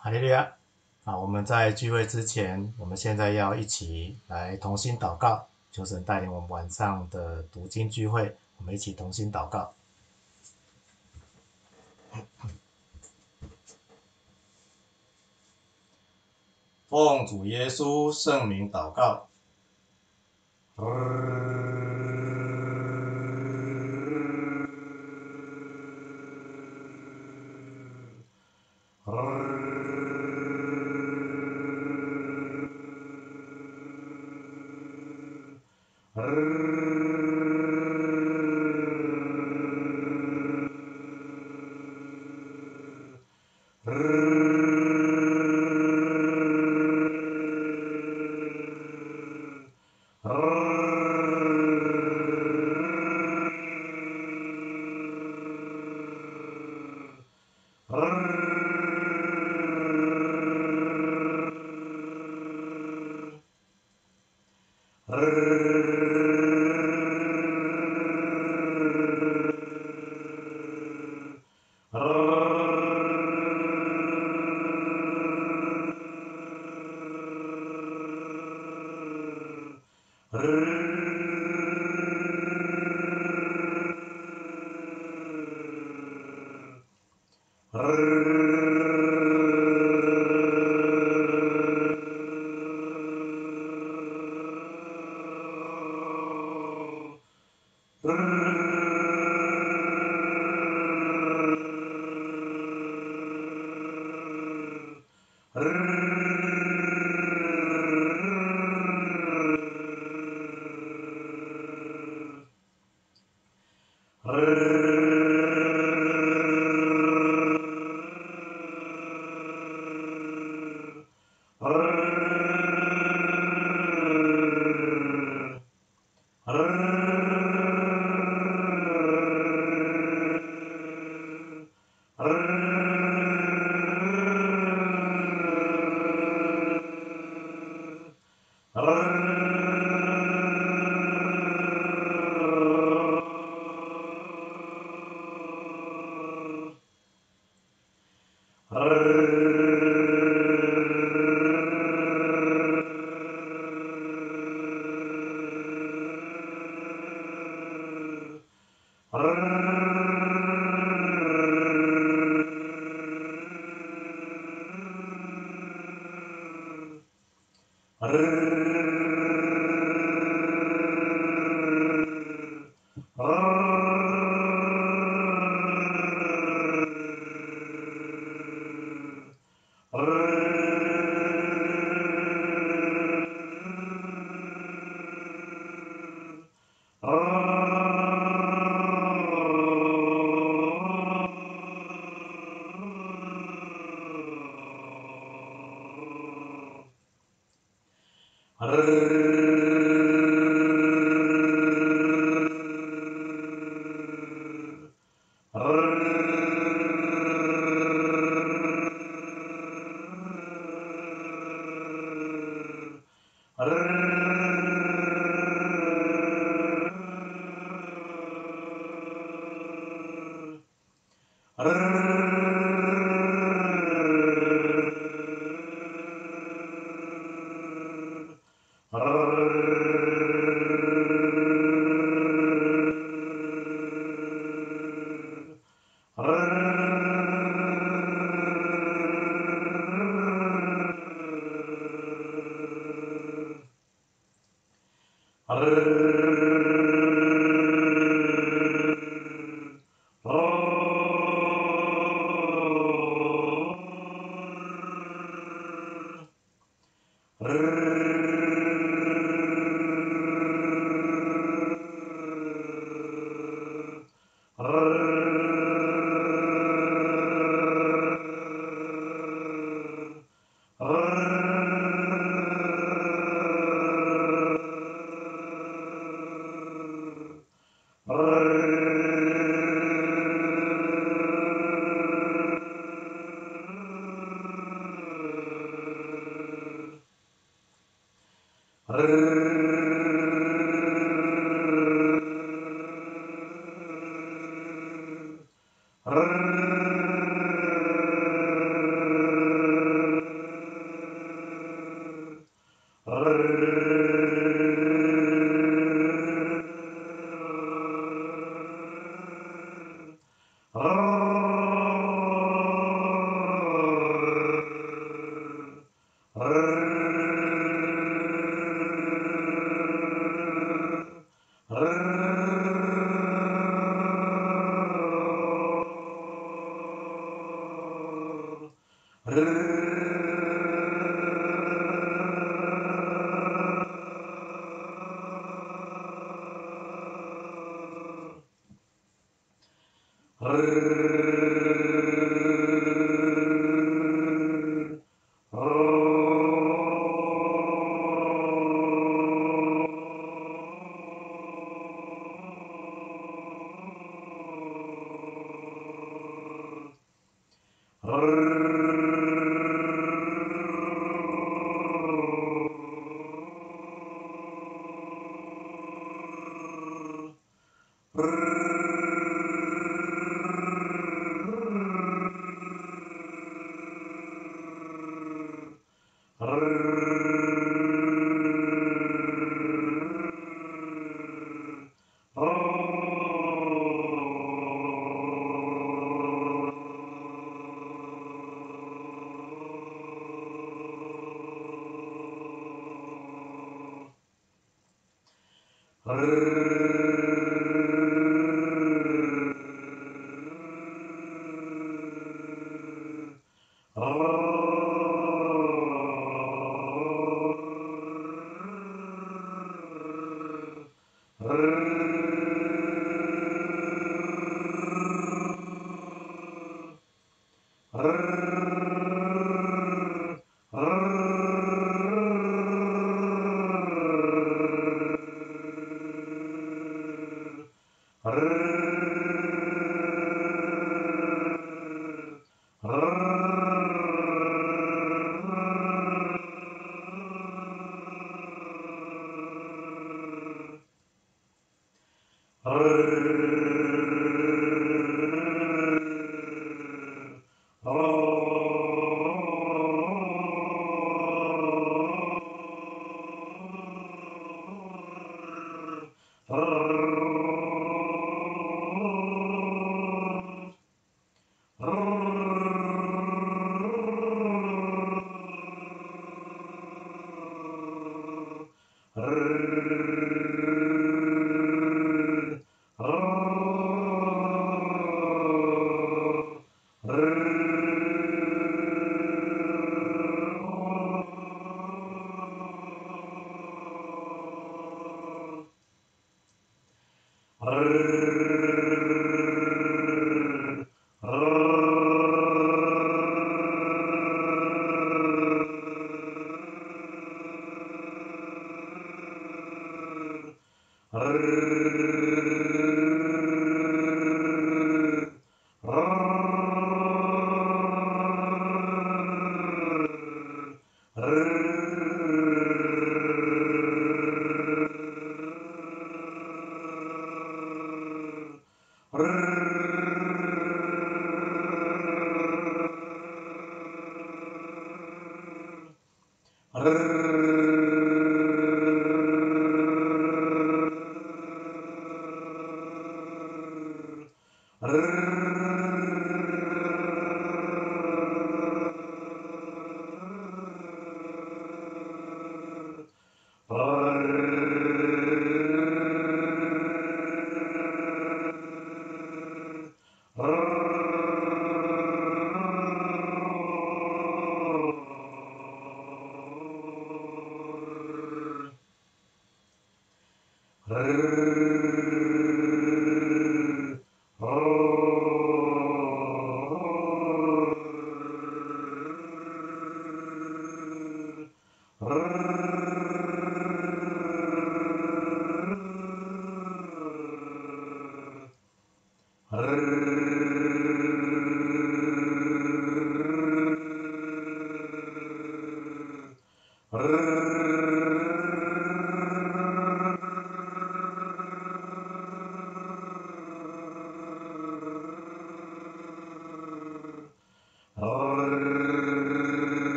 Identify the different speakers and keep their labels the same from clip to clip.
Speaker 1: 哈利路亚！我们在聚会之前，我们现在要一起来同心祷告，求神带领我们晚上的读经聚会，我们一起同心祷告。奉主耶稣圣名祷告。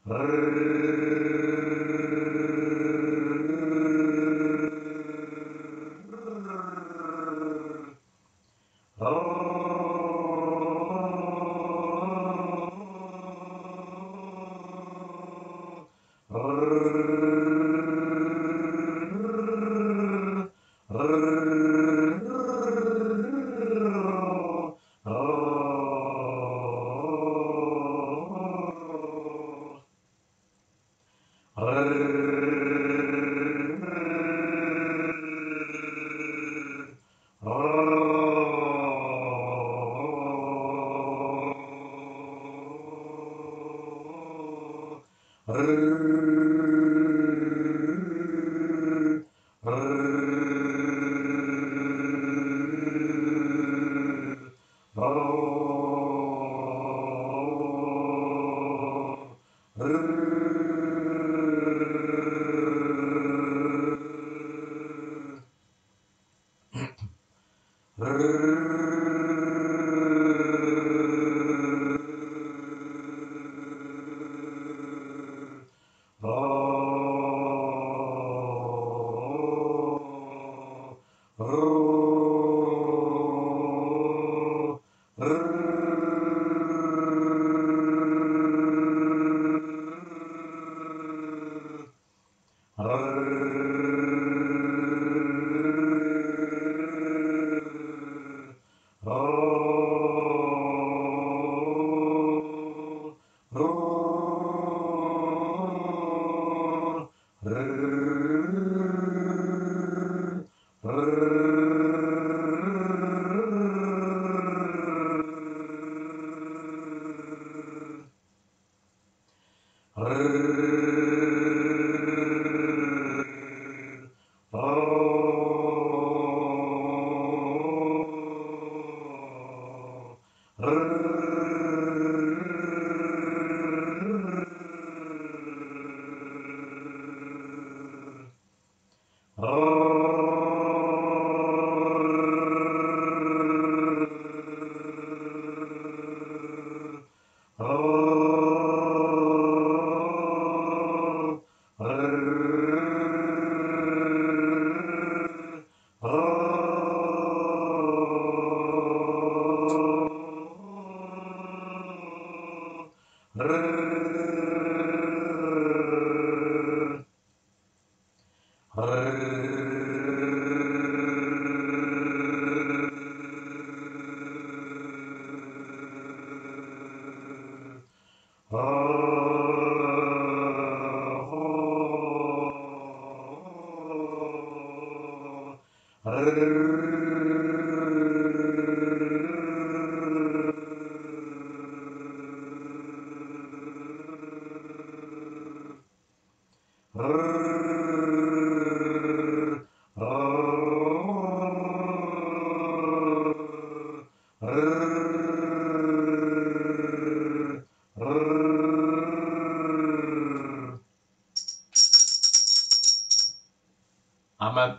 Speaker 1: 阿门。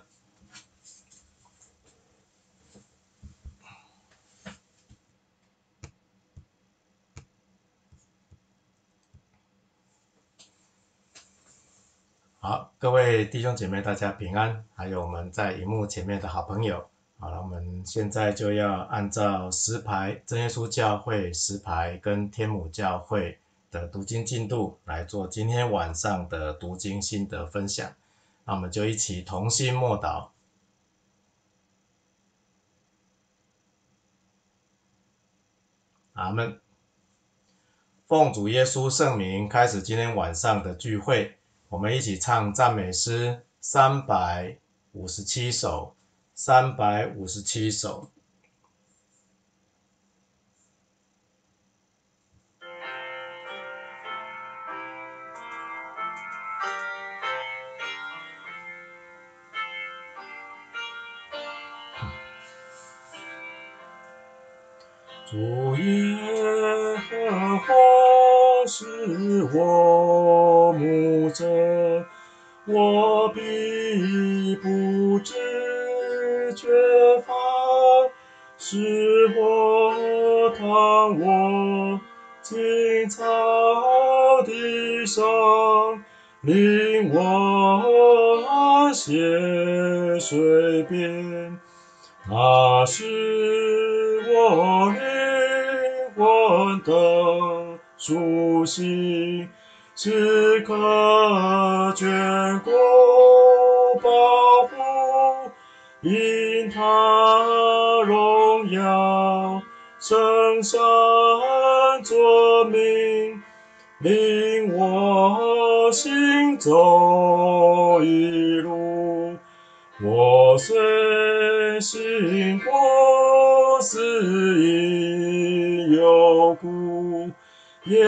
Speaker 1: 好，各位弟兄姐妹，大家平安，还有我们在荧幕前面的好朋友。好了，我们现在就要按照石牌真耶稣教会石牌跟天母教会的读经进度来做今天晚上的读经心得分享。那我们就一起同心默祷。阿们。奉主耶稣圣名开始今天晚上的聚会，我们一起唱赞美诗357首，357首。主耶和华是我牧者，我必不致缺乏，使我躺卧青草的上，领我安歇水边。它是我灵魂的苏醒，时刻眷顾保护，因它荣耀圣山作名，领我行走一路。我虽行过死荫幽谷，也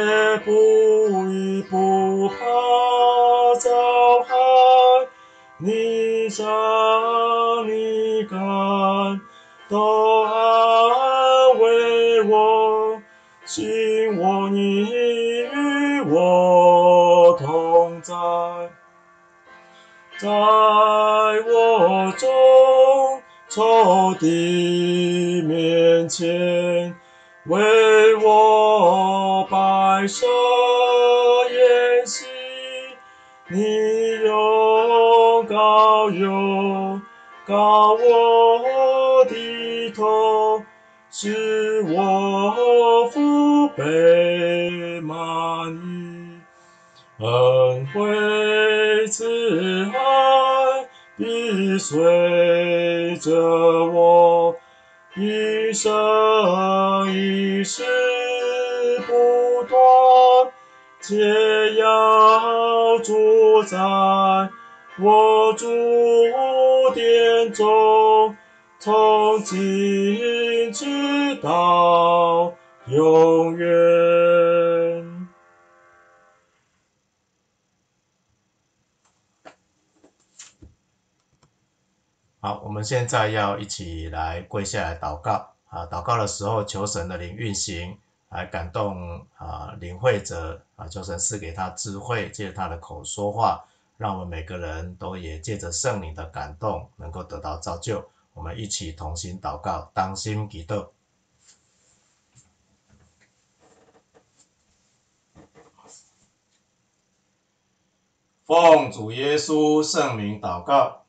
Speaker 1: 不怕遭害。你杖你竿都安慰我，信你与我同在。在我中仇敌面前，为我摆设筵席，你用膏油膏我的头，使我腹背满溢。恩惠慈爱必随着我一生一世不断，皆要住在我主殿中，从今直到永远。好，我们现在要一起来跪下来祷告啊！祷告的时候，求神的灵运行，来感动领会者啊，求神赐给他智慧，借他的口说话，让我们每个人都也借着圣灵的感动，能够得到造就。我们一起同心祷告，当心祈祷。奉主耶稣圣名祷告。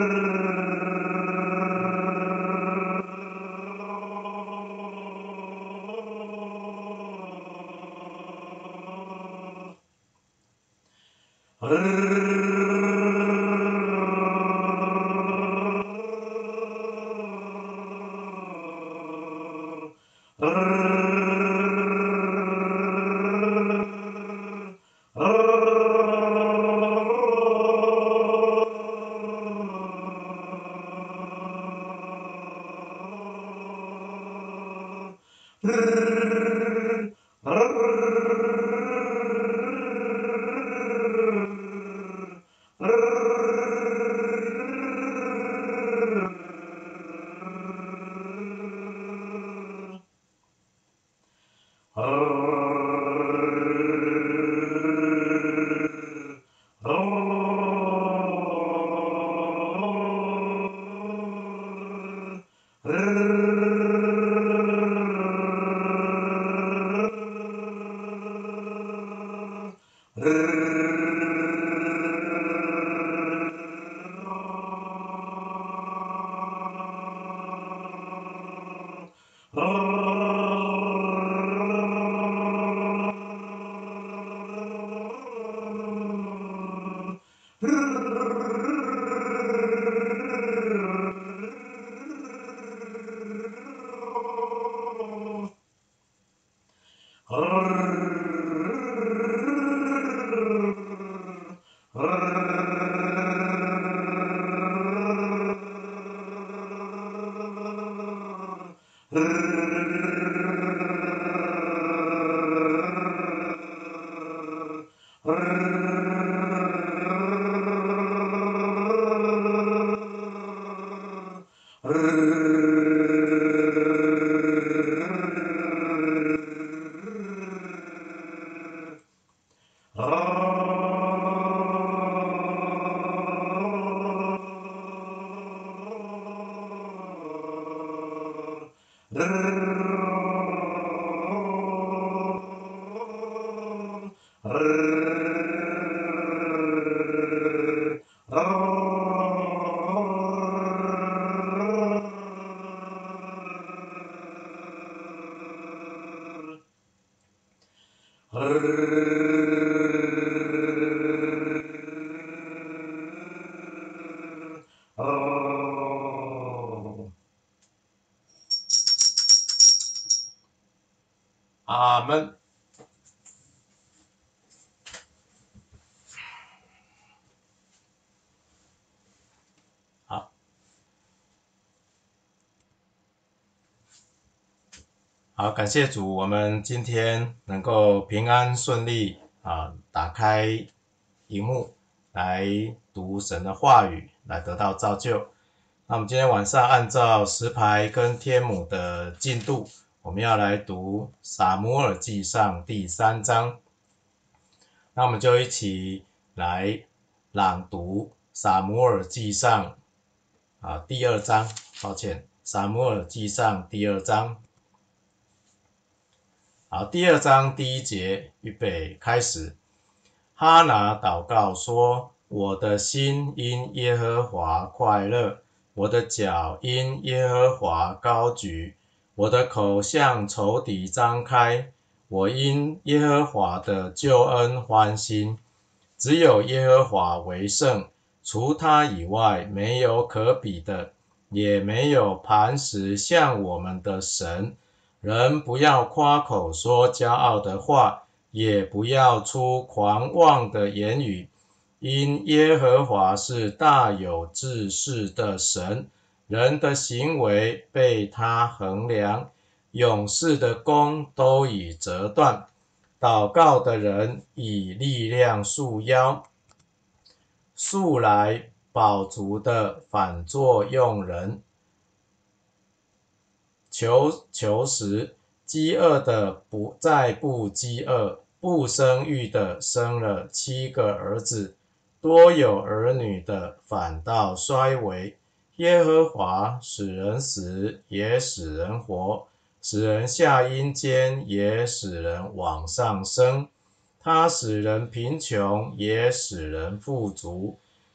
Speaker 1: 阿门。好，好，感谢主，我们今天能够平安顺利打开荧幕来读神的话语，来得到造就。那我们今天晚上按照石牌跟天母的进度，我们要来读撒母耳记上第3章。那我们就一起来朗读撒母耳记上第2章，撒母耳记上第2章。好，第2章第1节，预备开始。哈拿祷告说：我的心因耶和华快乐，我的脚因耶和华高举，我的口向仇敌张开，我因耶和华的救恩欢心。只有耶和华为圣，除他以外没有可比的，也没有磐石像我们的神。人不要夸口说骄傲的话，也不要出狂妄的言语，因耶和华是大有志士的神，人的行为被他衡量，勇士的弓都已折断，祷告的人以力量束腰，素来饱足的反作用人。求食，饥饿的再不饥饿，不生育的生了7个儿子，多有儿女的反倒衰微。耶和华使人死，也使人活，使人下阴间，也使人往上升。他使人贫穷，也使人富足，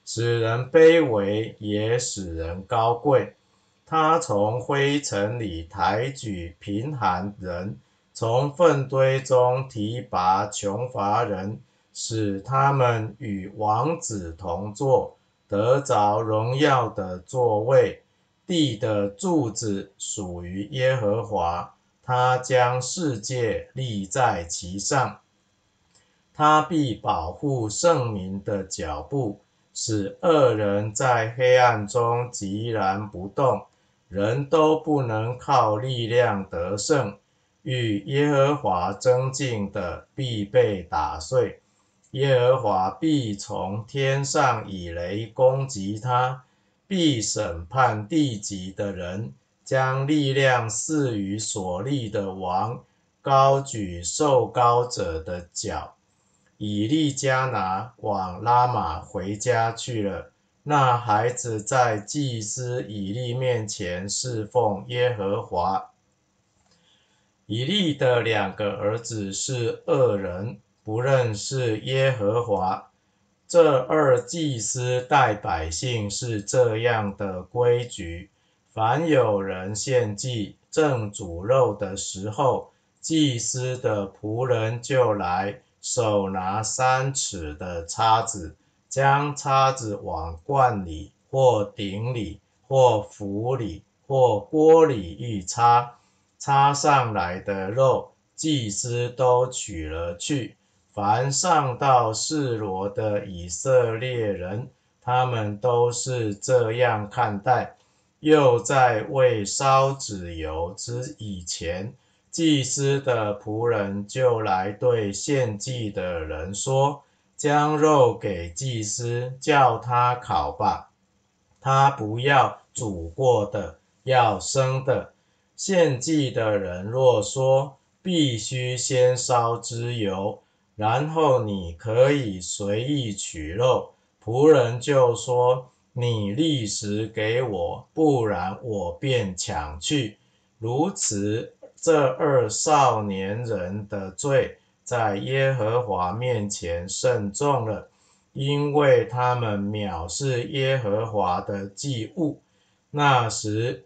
Speaker 1: 使人卑微，也使人高贵。他从灰尘里抬举贫寒人，从粪堆中提拔穷乏人，使他们与王子同坐，得着荣耀的座位。地的柱子属于耶和华，他将世界立在其上。他必保护圣民的脚步，使恶人在黑暗中寂然不动。人都不能靠力量得胜，与耶和华争竞的必被打碎。耶和华必从天上以雷攻击他，必审判地极的人，将力量赐予所立的王，高举受膏者的脚。以利加拿往拉玛回家去了。那孩子在祭司以利面前侍奉耶和华。以利的2个儿子是恶人，不认识耶和华。这2祭司待百姓是这样的规矩：凡有人献祭正煮肉的时候，祭司的仆人就来，手拿3尺的叉子，将叉子往罐里或鼎里或釜里或锅里一插，插上来的肉，祭司都取了去。凡上到示罗的以色列人，他们都是这样看待。又在未烧脂油之以前，祭司的仆人就来对献祭的人说：将肉给祭司，叫他烤吧。他不要煮过的，要生的。献祭的人若说必须先烧脂油，然后你可以随意取肉，仆人就说：你立时给我，不然我便抢去。如此，这2少年人的罪在耶和华面前甚重了，因为他们藐视耶和华的祭物。那时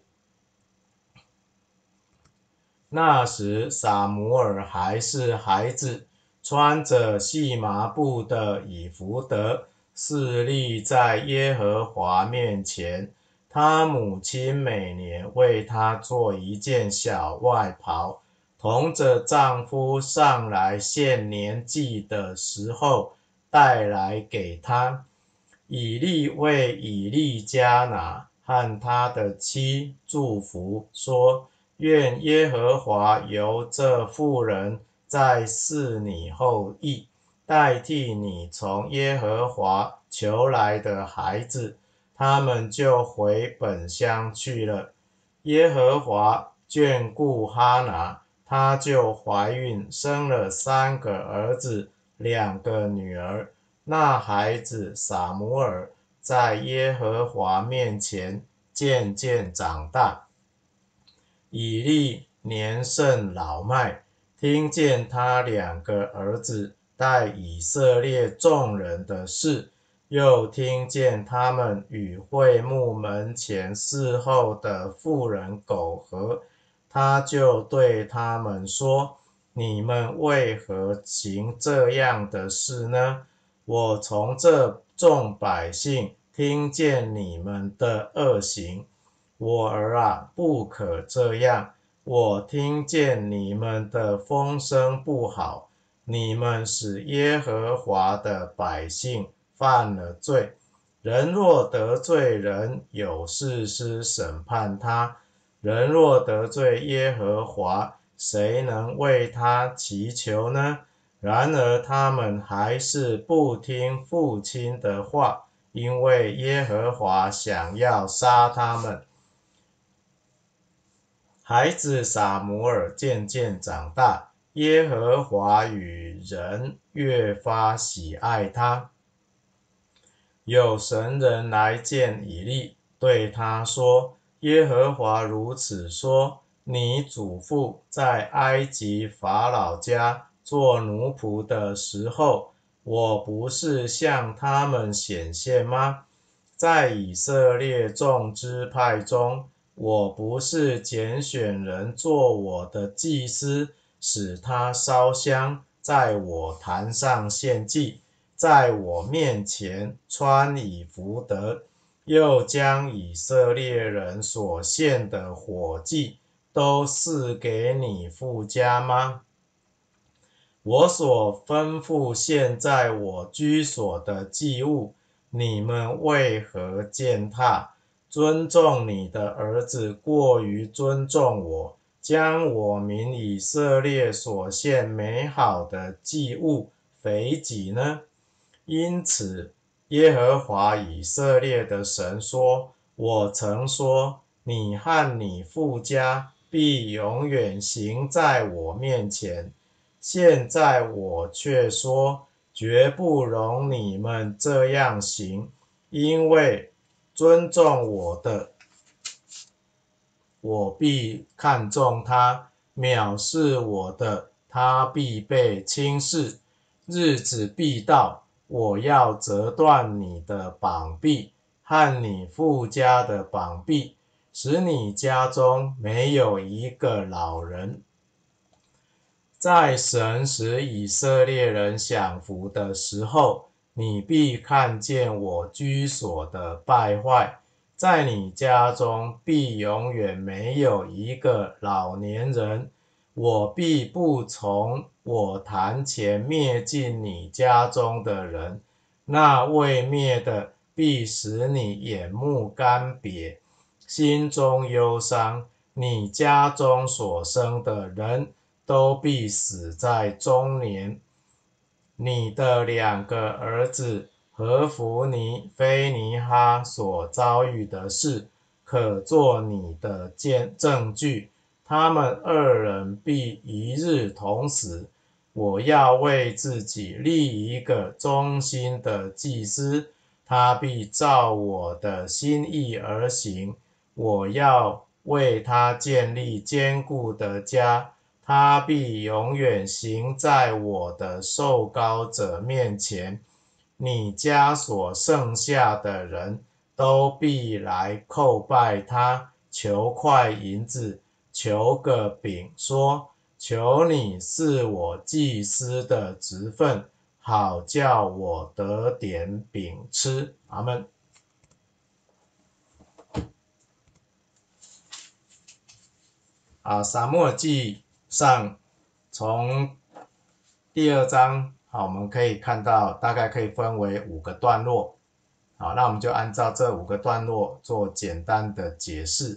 Speaker 1: 撒母耳还是孩子，穿着细麻布的以弗得，侍立在耶和华面前。他母亲每年为他做一件小外袍，同着丈夫上来献年祭的时候带来给他。以利为以利加拿和他的妻祝福，说：愿耶和华由这妇人再赐你后裔，代替你从耶和华求来的孩子。他们就回本乡去了。耶和华眷顾哈拿，她就怀孕，生了3个儿子，2个女儿。那孩子撒母耳在耶和华面前渐渐长大。以利年甚老迈，听见他2个儿子带以色列众人的事，又听见他们与会幕门前伺候的妇人苟合，他就对他们说：你们为何行这样的事呢？我从这众百姓听见你们的恶行。我儿啊，不可这样。我听见你们的风声不好，你们使耶和华的百姓犯了罪。人若得罪人，有士师审判他；人若得罪耶和华，谁能为他祈求呢？然而他们还是不听父亲的话，因为耶和华想要杀他们。孩子撒母耳渐渐长大，耶和华与人越发喜爱他。有神人来见以利，对他说：耶和华如此说，你祖父在埃及法老家做奴仆的时候，我不是向他们显现吗？ 在以色列众支派中，我不是拣选人做我的祭司，使他烧香，在我坛上献祭，在我面前穿以福德，又将以色列人所献的火祭都赐给你父家吗？我所吩咐献在我居所的祭物，你们为何践踏？尊重你的儿子过于尊重我，将我民以色列所献美好的祭物肥己呢？因此，耶和华以色列的神说：我曾说，你和你父家必永远行在我面前。现在我却说，绝不容你们这样行，因为尊重我的，我必看重他；藐视我的，他必被轻视。日子必到，我要折断你的膀臂和你父家的膀臂，使你家中没有一个老人。在神使以色列人享福的时候，你必看见我居所的败坏，在你家中必永远没有一个老年人，我必不从我坛前灭尽你家中的人，那未灭的必使你眼目干瘪，心中忧伤，你家中所生的人都必死在中年。你的2个儿子何弗尼、非尼哈所遭遇的事，可作你的证据。他们2人必一日同死。我要为自己立一个忠心的祭司，他必照我的心意而行。我要为他建立坚固的家，他必永远行在我的受膏者面前。你家所剩下的人都必来叩拜他，求块银子，求个饼，说：求你赐我祭司的职分，好叫我得点饼吃。阿们。撒母耳记上从第2章，我们可以看到大概可以分为5个段落。那我们就按照这5个段落做简单的解释。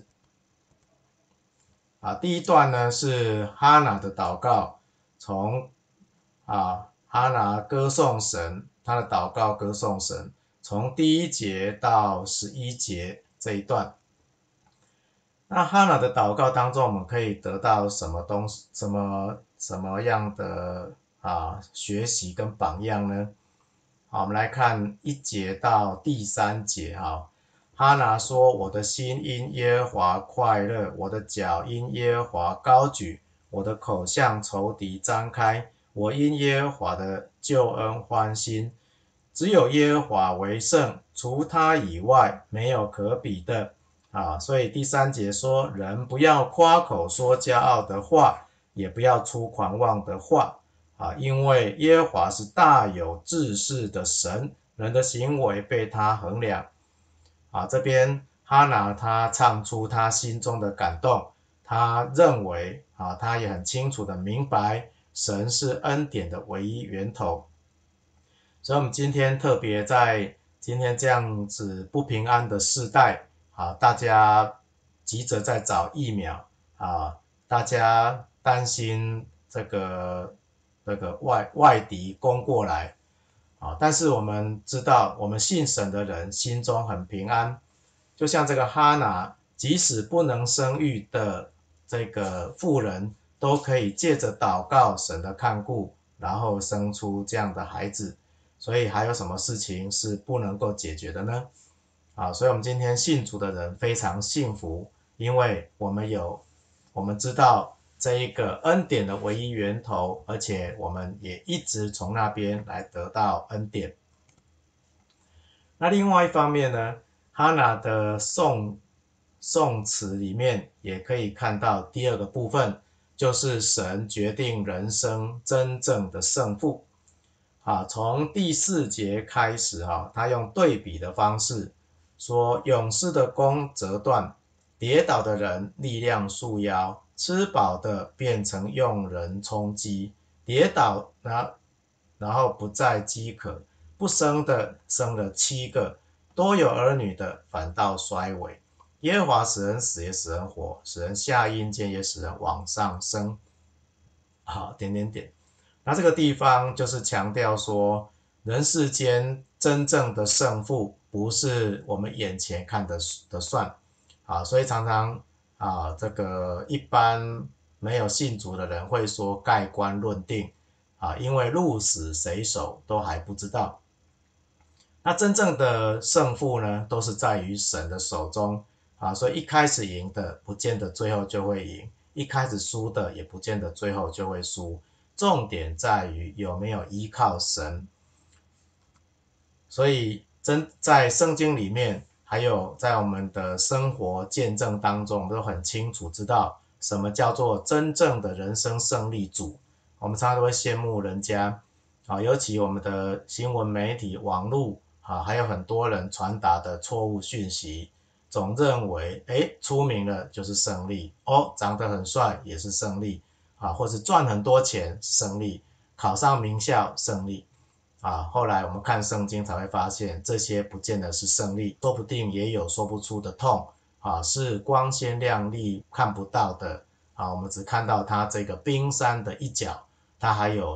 Speaker 1: 第一段呢是哈拿的祷告，从哈拿歌颂神，他的祷告歌颂神，从第1节到11节这一段。那哈拿的祷告当中，我们可以得到什么东西？什么样的学习跟榜样呢？好，我们来看1节到第3节。哈拿说：我的心因耶和华快乐，我的脚因耶和华高举，我的口向仇敌张开，我因耶和华的救恩欢心。只有耶和华为圣，除他以外没有可比的。所以第3节说，人不要夸口说骄傲的话，也不要出狂妄的话，因为耶和华是大有志士的神，人的行为被他衡量。这边哈拿他唱出他心中的感动，他认为他也很清楚的明白，神是恩典的唯一源头。所以我们今天特别在今天这样子不平安的世代，大家急着在找疫苗，大家担心这个外敌攻过来，但是我们知道，我们信神的人心中很平安，就像这个哈拿，即使不能生育的这个妇人，都可以借着祷告神的看顾，然后生出这样的孩子。所以还有什么事情是不能够解决的呢？所以我们今天信主的人非常幸福，因为我们知道这一个恩典的唯一源头，而且我们也一直从那边来得到恩典。那另外一方面呢， 哈拿的颂词里面也可以看到第二个部分，就是神决定人生真正的胜负。从第4节开始他用对比的方式说，勇士的弓折断，跌倒的人力量束腰，吃饱的变成用人充饥，跌倒然后不再饥渴，不生的生了7个，多有儿女的反倒衰微。耶和华使人死也使人活，使人下阴间也使人往上升。那这个地方就是强调说，人世间真正的胜负不是我们眼前看的算。所以常常这个一般没有信主的人会说盖棺论定因为鹿死谁手都还不知道。那真正的胜负呢，都是在于神的手中所以一开始赢的不见得最后就会赢，一开始输的也不见得最后就会输，重点在于有没有依靠神。所以在圣经里面，还有在我们的生活见证当中，我们都很清楚知道什么叫做真正的人生胜利组。我们常常都会羡慕人家尤其我们的新闻媒体、网络还有很多人传达的错误讯息，总认为出名了就是胜利长得很帅也是胜利或是赚很多钱胜利，考上名校胜利后来我们看圣经才会发现，这些不见得是胜利，说不定也有说不出的痛是光鲜亮丽看不到的我们只看到它这个冰山的一角，它还有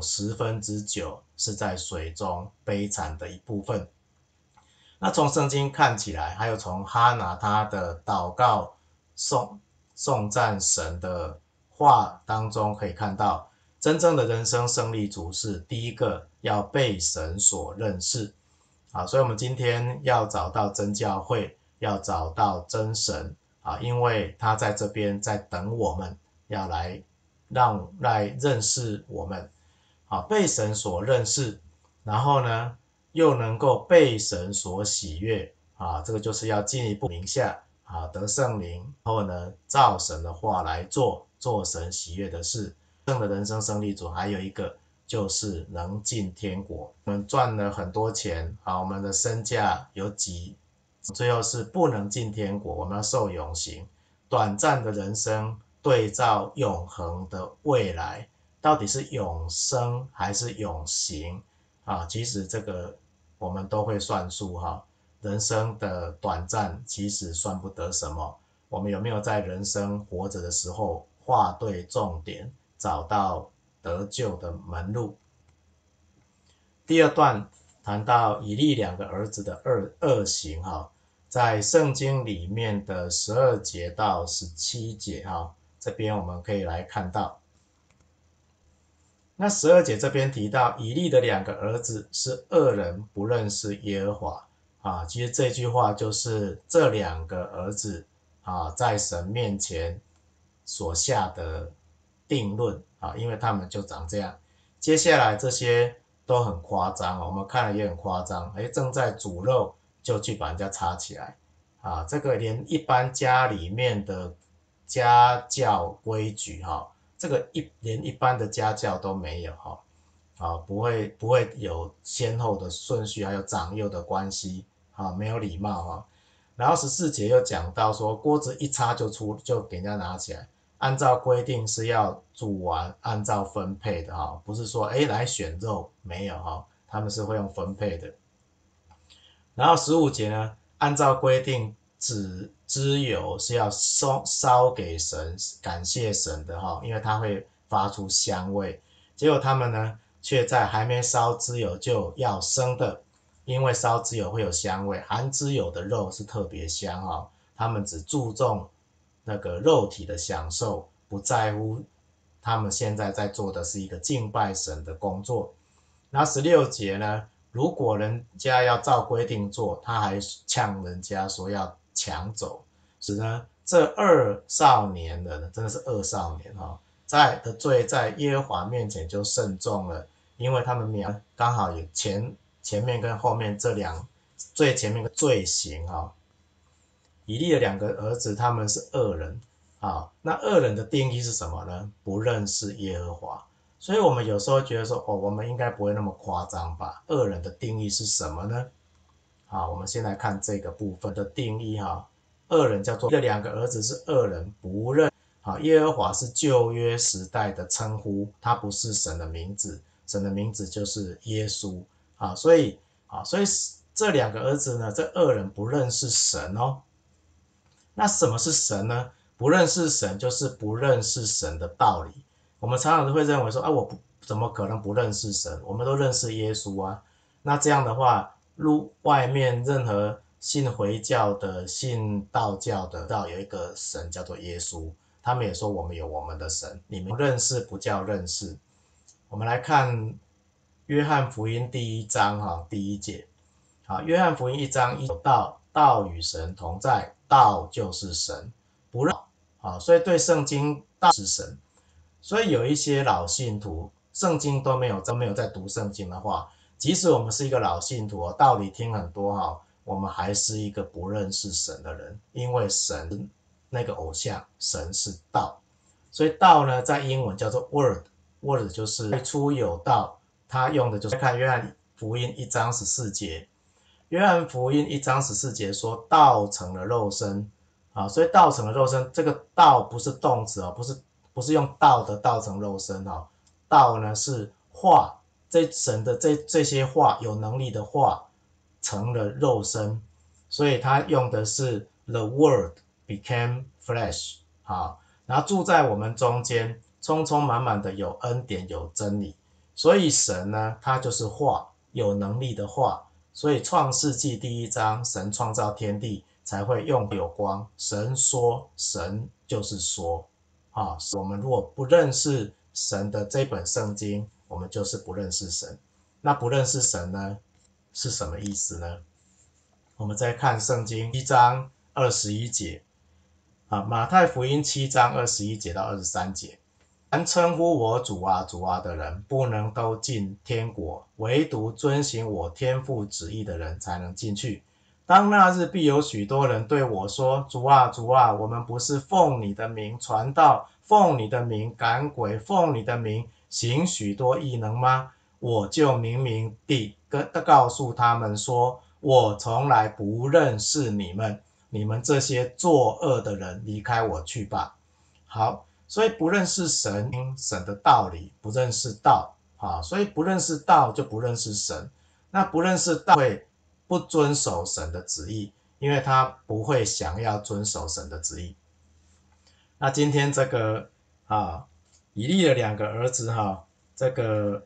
Speaker 1: 9%是在水中悲惨的一部分。那从圣经看起来，还有从哈拿他的祷告颂赞神的话当中可以看到，真正的人生胜利组是第一个要被神所认识所以我们今天要找到真教会，要找到真神因为他在这边在等我们，要来认识我们被神所认识，然后呢又能够被神所喜悦这个就是要进一步名下得圣灵，然后呢照神的话来做神喜悦的事。真正的人生胜利组还有一个就是能进天国。我们赚了很多钱我们的身价有最后是不能进天国，我们要受永刑。短暂的人生对照永恒的未来，到底是永生还是永刑其实这个我们都会算数人生的短暂其实算不得什么，我们有没有在人生活着的时候划对重点，找到得救的门路。第二段谈到以利2个儿子的恶行在圣经里面的12节到17节这边我们可以来看到。那12节这边提到以利的2个儿子是恶人，不认识耶和华其实这句话就是这2个儿子在神面前所下的定论因为他们就长这样。接下来这些都很夸张我们看了也很夸张正在煮肉就去把人家插起来这个连一般家里面的家教规矩这个连一般的家教都没有不会有先后的顺序，还有长幼的关系没有礼貌然后14节又讲到说，锅子一插就给人家拿起来，按照规定是要煮完按照分配的不是说来选肉，没有他们是会用分配的。然后15节呢，按照规定脂油是要烧给神，感谢神的因为它会发出香味。结果他们呢却在还没烧脂油就要生的，因为烧脂油会有香味，含脂油的肉是特别香他们只注重那个肉体的享受，不在乎他们现在在做的是一个敬拜神的工作。然后16节呢，如果人家要照规定做，他还呛人家说要抢走，使呢这2少年人真的是2少年的罪在耶和华面前就甚重了，因为他们刚好有前面跟后面这最前面的罪行以利的2个儿子他们是恶人啊。那恶人的定义是什么呢？不认识耶和华。所以我们有时候觉得说，我们应该不会那么夸张吧？恶人的定义是什么呢？好，我们先来看这个部分的定义哈。恶人叫做这2个儿子是恶人，不认。好，耶和华是旧约时代的称呼，它不是神的名字，神的名字就是耶稣。所以这2个儿子呢，这恶人不认识神哦。那什么是神呢？不认识神就是不认识神的道理。我们常常都会认为说，怎么可能不认识神？我们都认识耶稣啊。那这样的话，外面任何信回教的、信道教的，知道有一个神叫做耶稣，他们也说我们有我们的神，你们认识不叫认识。我们来看约翰福音第1章第1节。好，约翰福音1章1道，道与神同在，道就是神，不认所以对圣经道是神。所以有一些老信徒，圣经都没有在读圣经的话，即使我们是一个老信徒，道理听很多我们还是一个不认识神的人，因为神那个偶像，神是道。所以道呢，在英文叫做 word 就是太初有道，他用的就是看约翰福音1章14节。约翰福音1章14节说，道成了肉身所以道成了肉身，这个道不是动词不是用道的道成肉身道呢是话，神的这些话，有能力的话成了肉身，所以他用的是 the word became flesh 然后住在我们中间，充充满满的有恩典有真理。所以神呢，他就是话，有能力的话。所以创世纪第1章，神创造天地才会用有光，神说，神就是说我们如果不认识神的这本圣经，我们就是不认识神。那不认识神呢，是什么意思呢？我们再看圣经1章21节马太福音7章21节到23节。凡称呼我主啊主啊的人，不能都进天国，唯独遵行我天父旨意的人才能进去。当那日必有许多人对我说，主啊主啊，我们不是奉你的名传道，奉你的名赶鬼，奉你的名行许多异能吗？我就明明地告诉他们说，我从来不认识你们，你们这些作恶的人，离开我去吧。好，所以不认识神的道理，不认识道所以不认识道就不认识神。那不认识道会不遵守神的旨意，因为他不会想要遵守神的旨意。那今天这个以利的2个儿子这个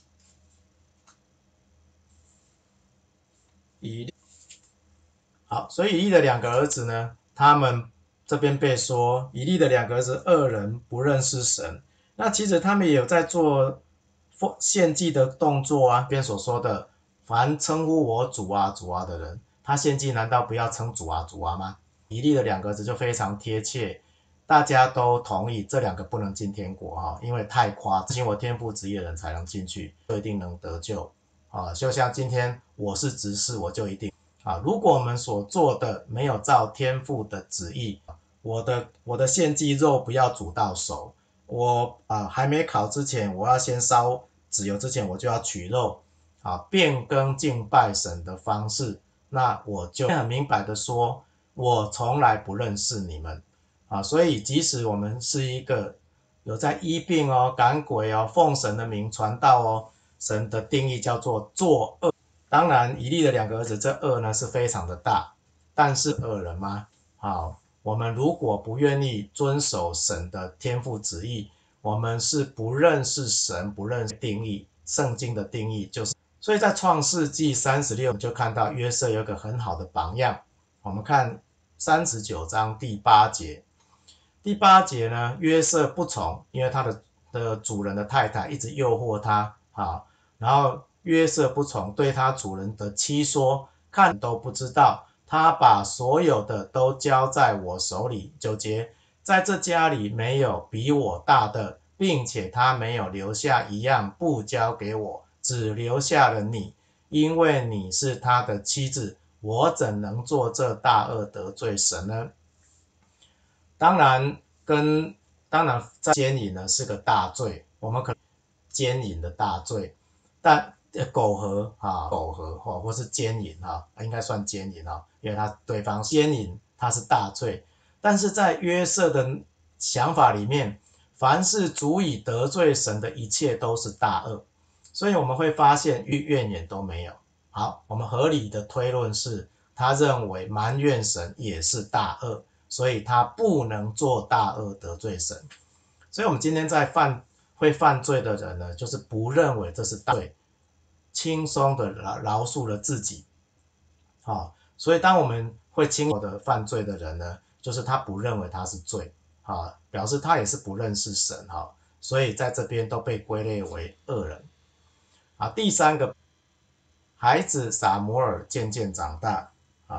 Speaker 1: 所以以利的2个儿子呢，他们这边被说以利的2个儿子恶人，不认识神。那其实他们也有在做献祭的动作这边所说的，凡称呼我主啊主啊的人，他献祭难道不要称主啊主啊吗？以利的2个儿子就非常贴切，大家都同意这2个不能进天国因为太夸张，执行我天父旨意的人才能进去，就一定能得救就像今天我是执事，我就一定如果我们所做的没有照天父的旨意，我的献祭肉不要煮到熟，我还没烤之前，我要先烧脂油之前，我就要取肉变更敬拜神的方式，那我就很明白的说，我从来不认识你们所以即使我们是一个有在医病赶鬼奉神的名传道神的定义叫做作恶。当然以利的2个儿子这恶呢是非常的大，但是恶人吗？我们如果不愿意遵守神的天父旨意，我们是不认识神，不认识定义，圣经的定义就是。所以在创世纪36就看到约瑟有一个很好的榜样。我们看39章第8节。第8节呢，约瑟不从，因为他的主人的太太一直诱惑他然后约瑟不从，对他主人的妻说，看都不知道，他把所有的都交在我手里。9节，在这家里没有比我大的，并且他没有留下一样不交给我，只留下了你，因为你是他的妻子， 我怎能做这大恶得罪神呢？当然，在奸淫呢是个大罪，我们可能奸淫的大罪，但苟合或是奸淫应该算奸淫因为对方奸淫它是大罪，但是在约瑟的想法里面，凡是足以得罪神的一切都是大恶，所以我们会发现怨言都没有。好，我们合理的推论是，他认为埋怨神也是大恶，所以他不能做大恶得罪神。所以我们今天在会犯罪的人呢，就是不认为这是大罪，轻松的饶恕了自己。所以当我们会轻易的犯罪的人呢，就是他不认为他是罪，表示他也是不认识神，所以在这边都被归类为恶人。第三个，孩子撒母耳渐渐长大，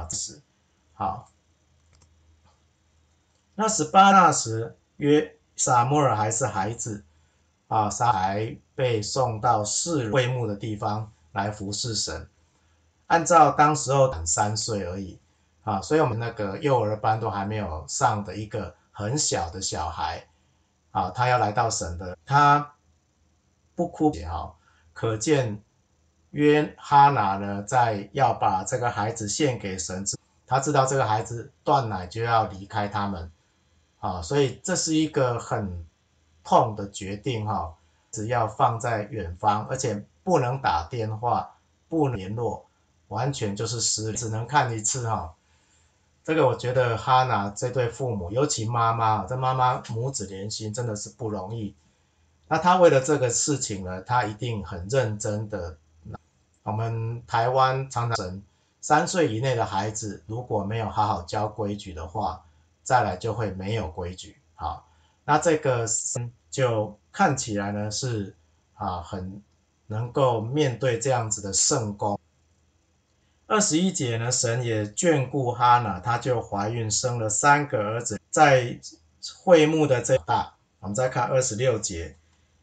Speaker 1: 那18时撒母耳还是孩子，还被送到示会幕的地方来服侍神。按照当时候3岁而已，所以我们那个幼儿班都还没有上的一个很小的小孩，他要来到神的，他不哭可见哈拿呢，在要把这个孩子献给神之，他知道这个孩子断奶就要离开他们，所以这是一个很痛的决定只要放在远方，而且不能打电话，不能联络，完全就是失联，只能看一次这个我觉得哈拿这对父母，尤其妈妈，这妈妈母子连心真的是不容易。那他为了这个事情呢，他一定很认真的。我们台湾常常3岁以内的孩子如果没有好好教规矩的话，再来就会没有规矩。那这个就看起来呢是很能够面对这样子的圣工。21节呢，神也眷顾哈拿，她就怀孕生了3个儿子，在会幕的这大。我们再看26节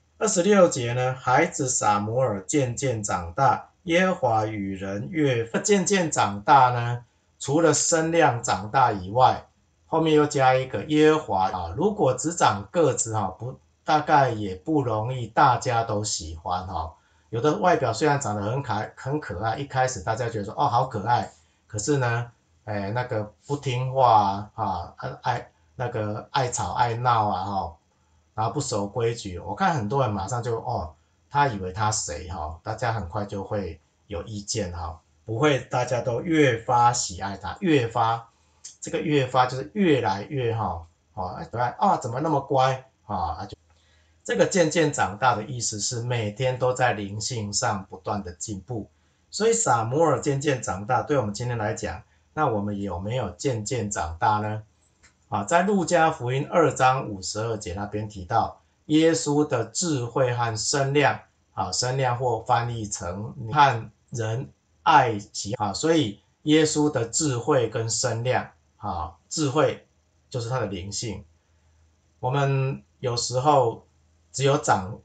Speaker 1: ，26节呢，孩子撒母耳渐渐长大，耶和华与人越渐渐长大呢，除了身量长大以外，后面又加一个耶和华如果只长个子大概也不容易大家都喜欢有的外表虽然长得很可爱，一开始大家觉得说好可爱，可是呢，那个不听话爱吵爱闹然后不守规矩，我看很多人马上就他以为他谁大家很快就会有意见不会大家都越发喜爱他，这个越发就是越来越可爱怎么那么乖这个渐渐长大的意思是每天都在灵性上不断的进步，所以撒母耳渐渐长大，对我们今天来讲，那我们有没有渐渐长大呢？在路加福音2章52节那边提到耶稣的智慧和身量，身量或翻译成和人爱惜所以耶稣的智慧跟身量智慧就是他的灵性。我们有时候只有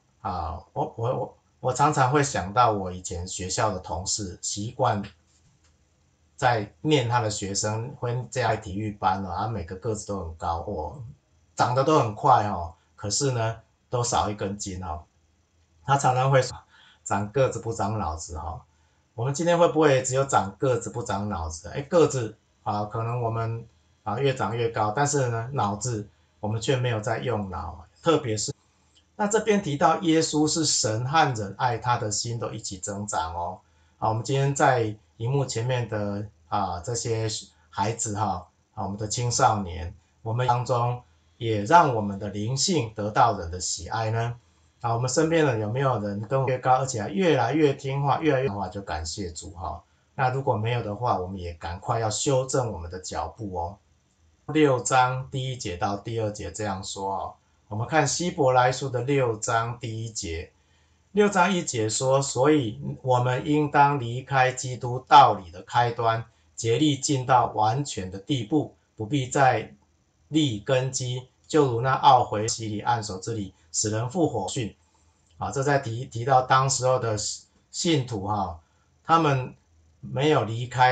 Speaker 1: 我常常会想到我以前学校的同事习惯在念他的学生，会这样体育班他每个个子都很高长得都很快可是呢都少一根筋他常常会长个子不长脑子我们今天会不会只有长个子不长脑子？个子可能我们越长越高，但是呢脑子我们却没有在用脑，特别是那这边提到耶稣是神和人爱他的心都一起增长我们今天在荧幕前面的这些孩子我们的青少年，我们当中也让我们的灵性得到人的喜爱呢？我们身边人有没有人跟我越高，而且还越来越听话，越来越听话，就感谢主那如果没有的话，我们也赶快要修正我们的脚步6章第1节到第2节这样说我们看希伯来书的6章第1节，6章1节说，所以我们应当离开基督道理的开端，竭力进到完全的地步，不必再立根基，就如那懊悔洗礼按手之礼使人复活训这在提到当时候的信徒他们没有离开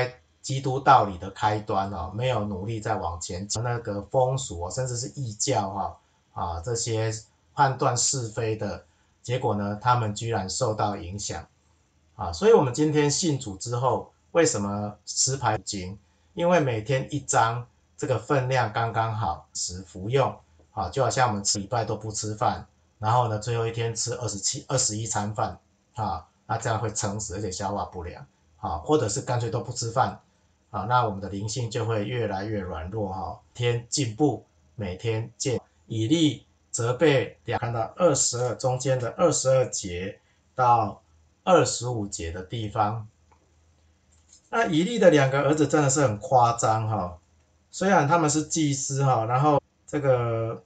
Speaker 1: 基督道理的开端哦，没有努力再往前走，那个风俗甚至是异教这些判断是非的结果呢，他们居然受到影响所以我们今天信主之后，为什么吃排经？因为每天一张，这个分量刚刚好，时服用就好像我们吃礼拜都不吃饭，然后呢，最后一天吃21餐饭那这样会撑死，而且消化不良或者是干脆都不吃饭那我们的灵性就会越来越软弱天进步，每天见以利责备看到22中间的22节到25节的地方。那以利的2个儿子真的是很夸张虽然他们是祭司然后这个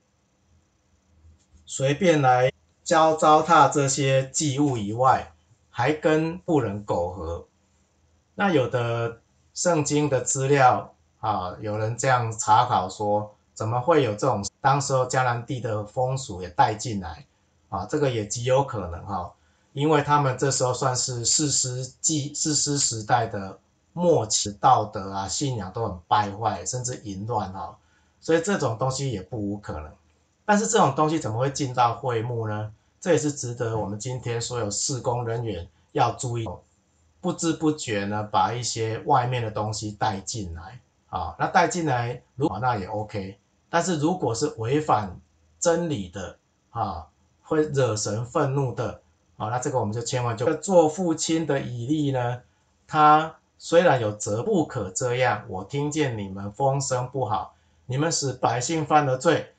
Speaker 1: 随便来糟蹋这些祭物以外，还跟妇人苟合。那有的圣经的资料有人这样查考说，怎么会有这种当时候迦南地的风俗也带进来这个也极有可能因为他们这时候算是士师时代的末期，道德信仰都很败坏，甚至淫乱所以这种东西也不无可能。但是这种东西怎么会进到会幕呢？这也是值得我们今天所有事工人员要注意不知不觉呢，把一些外面的东西带进来那带进来那也 OK， 但是如果是违反真理的会惹神愤怒的那这个我们就千万就做父亲的以利呢，他虽然有责不可这样，我听见你们风声不好，你们使百姓犯了罪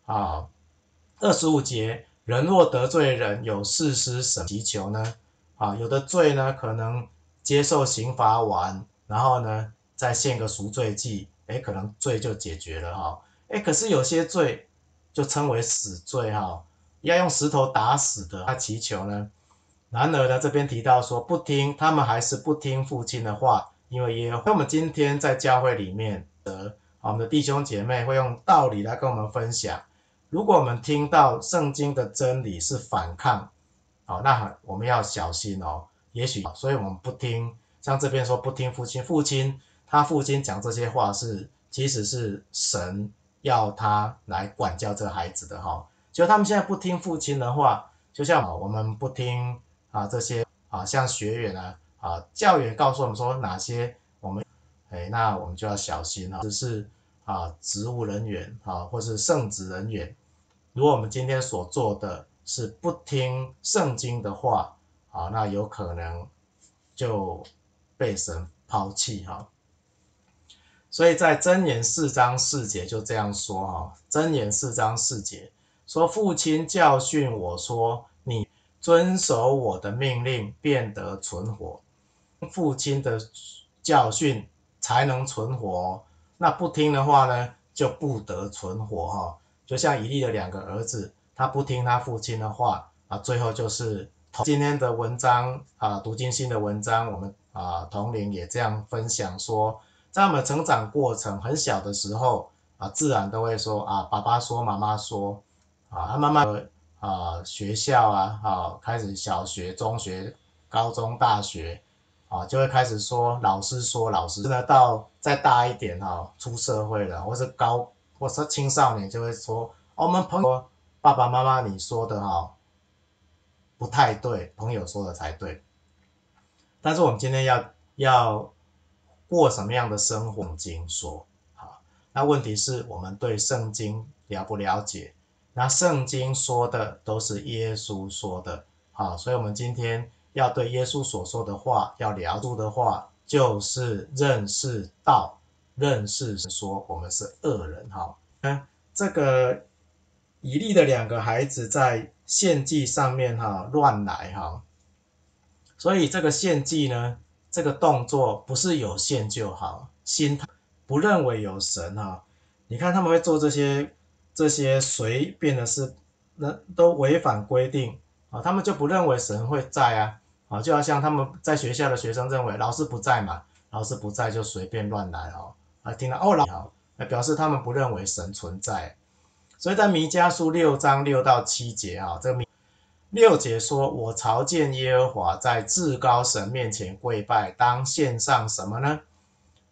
Speaker 1: 25节，人若得罪人，有士师审祈求呢有的罪呢可能接受刑罚完，然后呢再献个赎罪祭可能罪就解决了可是有些罪就称为死罪要用石头打死的他祈求呢。然而呢这边提到说不听，他们还是不听父亲的话，因为耶和华我们今天在教会里面我们的弟兄姐妹会用道理来跟我们分享，如果我们听到圣经的真理是反抗那我们要小心也许所以我们不听，像这边说不听父亲他父亲讲这些话其实是神要他来管教这个孩子的就他们现在不听父亲的话，就像我们不听这些像学员教员告诉我们说哪些我们那我们就要小心只是职务人员或是圣职人员，如果我们今天所做的是不听圣经的话那有可能就被神抛弃所以在箴言4章4节就这样说箴言4章4节说，父亲教训我说，你遵守我的命令，便得存活。父亲的教训才能存活那不听的话呢，就不得存活就像以利的2个儿子，他不听他父亲的话最后就是今天的文章读经心的文章，我们同龄也这样分享说，在我们成长过程很小的时候自然都会说爸爸说妈妈说慢慢的学校开始小学中学高中大学就会开始说老师呢，到再大一点出社会了或是青少年就会说我们朋友爸爸妈妈你说的不太对，朋友说的才对。但是我们今天要过什么样的生活？经说那问题是我们对圣经了不了解？那圣经说的都是耶稣说的所以我们今天要对耶稣所说的话要了解的话，就是认识道，认识说我们是恶人这个以利的2个孩子在献祭上面乱来所以这个献祭呢，这个动作不是有献就好，心态不认为有神你看他们会做这些随便的事，那都违反规定他们就不认为神会在就好像他们在学校的学生认为老师不在嘛，老师不在就随便乱来听到表示他们不认为神存在。所以在弥迦书6章6到7节这个6节说，我朝见耶和华，在至高神面前跪拜，当献上什么呢？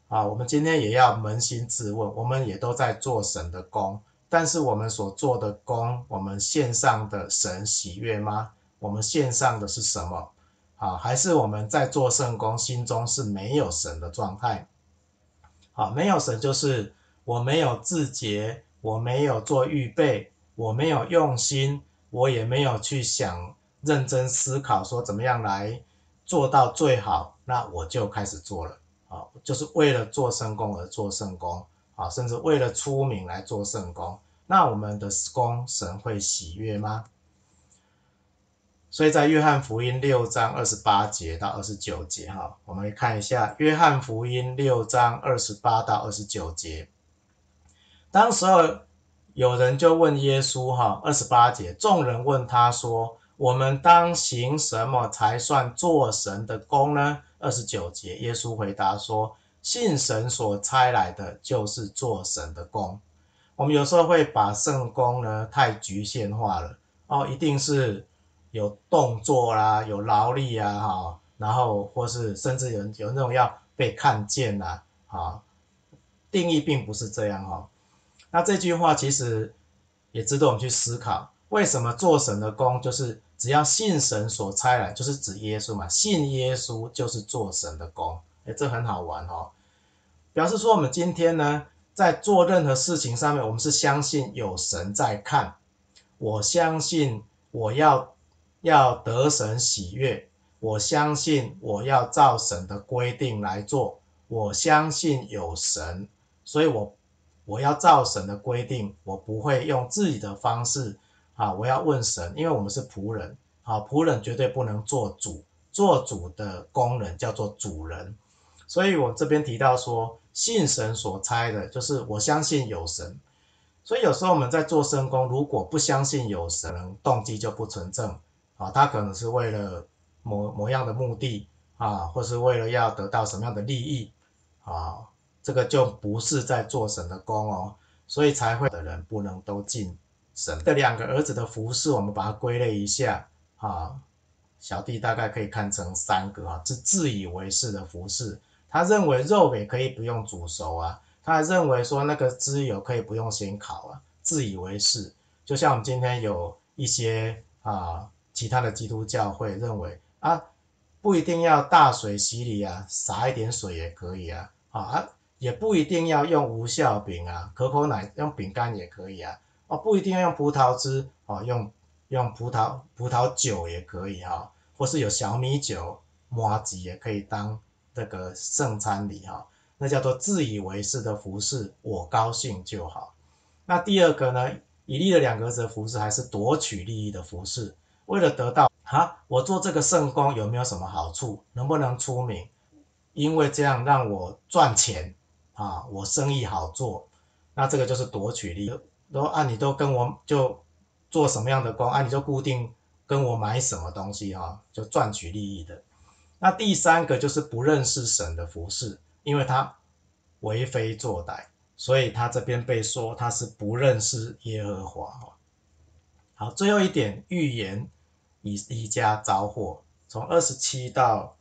Speaker 1: 我们今天也要扪心自问，我们也都在做神的工，但是我们所做的工，我们献上的神喜悦吗？我们献上的是什么？还是我们在做圣工，心中是没有神的状态？没有神就是我没有自洁，我没有做预备，我没有用心，我也没有去想认真思考说怎么样来做到最好，那我就开始做了。就是为了做圣工而做圣工，甚至为了出名来做圣工，那我们的工神会喜悦吗？所以在约翰福音6章28节到29节，我们看一下约翰福音6章28到29节。当时候有人就问耶稣28节，众人问他说，我们当行什么才算做神的工呢？29节，耶稣回答说，信神所差来的就是做神的工。我们有时候会把圣工呢太局限化了，一定是有动作啦，有劳力啊，然后或是甚至有那种要被看见啦，定义并不是这样。那这句话其实也值得我们去思考，为什么做神的工就是只要信神所差来，就是指耶稣嘛，信耶稣就是做神的工。这很好玩表示说我们今天呢，在做任何事情上面，我们是相信有神在看，我相信我要得神喜悦，我相信我要照神的规定来做，我相信有神，所以我要照神的规定，我不会用自己的方式我要问神，因为我们是仆人仆人绝对不能做主，做主的工人叫做主人。所以我这边提到说，信神所差的，就是我相信有神。所以有时候我们在做圣工，如果不相信有神，动机就不纯正他可能是为了某样的目的或是为了要得到什么样的利益这个就不是在做神的工所以才会的人不能都进神。这2个儿子的服事，我们把它归类一下小弟大概可以看成3个是自以为是的服事。他认为肉也可以不用煮熟他还认为说那个脂油可以不用先烤自以为是。就像我们今天有一些其他的基督教会认为不一定要大水洗礼洒一点水也可以也不一定要用无酵饼可口奶用饼干也可以不一定要用葡萄汁用葡萄酒也可以或是有小米酒麻糬也可以当这个圣餐礼那叫做自以为是的服事，我高兴就好。那第2个呢，以利的2个儿子的服事还是夺取利益的服事，为了得到我做这个圣工有没有什么好处，能不能出名，因为这样让我赚钱我生意好做，那这个就是夺取利益。你都跟我就做什么样的工你就固定跟我买什么东西就赚取利益的。那第3个就是不认识神的服事，因为他为非作歹，所以他这边被说他是不认识耶和华好，最后一点，预言以利家遭祸，从27到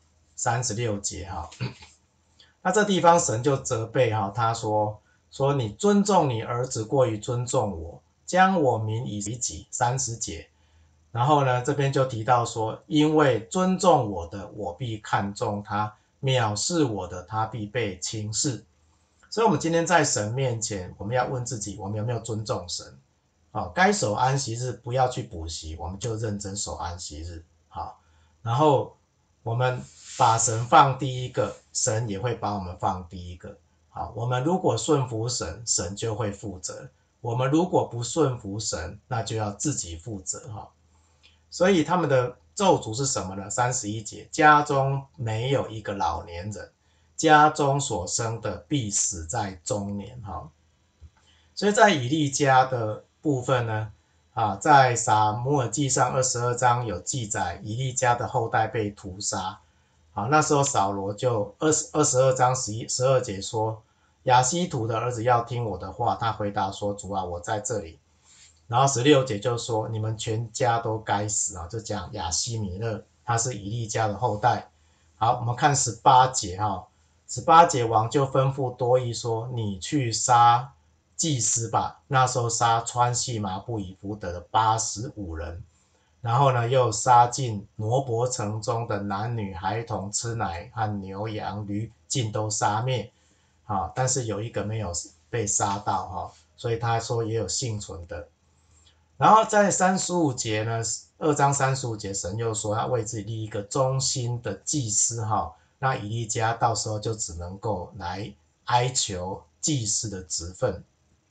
Speaker 1: 36节那这地方神就责备他说你尊重你儿子过于尊重我，将我民以为己，30节。然后呢，这边就提到说，因为尊重我的，我必看重他；藐视我的，他必被轻视。所以，我们今天在神面前，我们要问自己，我们有没有尊重神？该守安息日，不要去补习，我们就认真守安息日。然后我们把神放第一个，神也会把我们放第一个。我们如果顺服神，神就会负责；我们如果不顺服神，那就要自己负责所以他们的咒诅是什么呢？31节，家中没有一个老年人，家中所生的必死在中年所以在以利家的部分呢在撒母耳记上22章有记载以利家的后代被屠杀那时候扫罗就22章12节说，亚希图的儿子要听我的话，他回答说，主啊，我在这里。然后16节就说，你们全家都该死就讲亚希米勒，他是以利家的后代。好，我们看18节 18节王就吩咐多益说：“你去杀祭司吧。”那时候杀穿细麻布以弗得的85人，然后呢，又杀尽挪伯城中的男女孩童、吃奶和牛羊驴，尽都杀灭。但是有一个没有被杀到所以他说也有幸存的。然后在35节呢，2章35节，神又说他为自己立一个忠心的祭司那以利家到时候就只能够来哀求祭司的职分。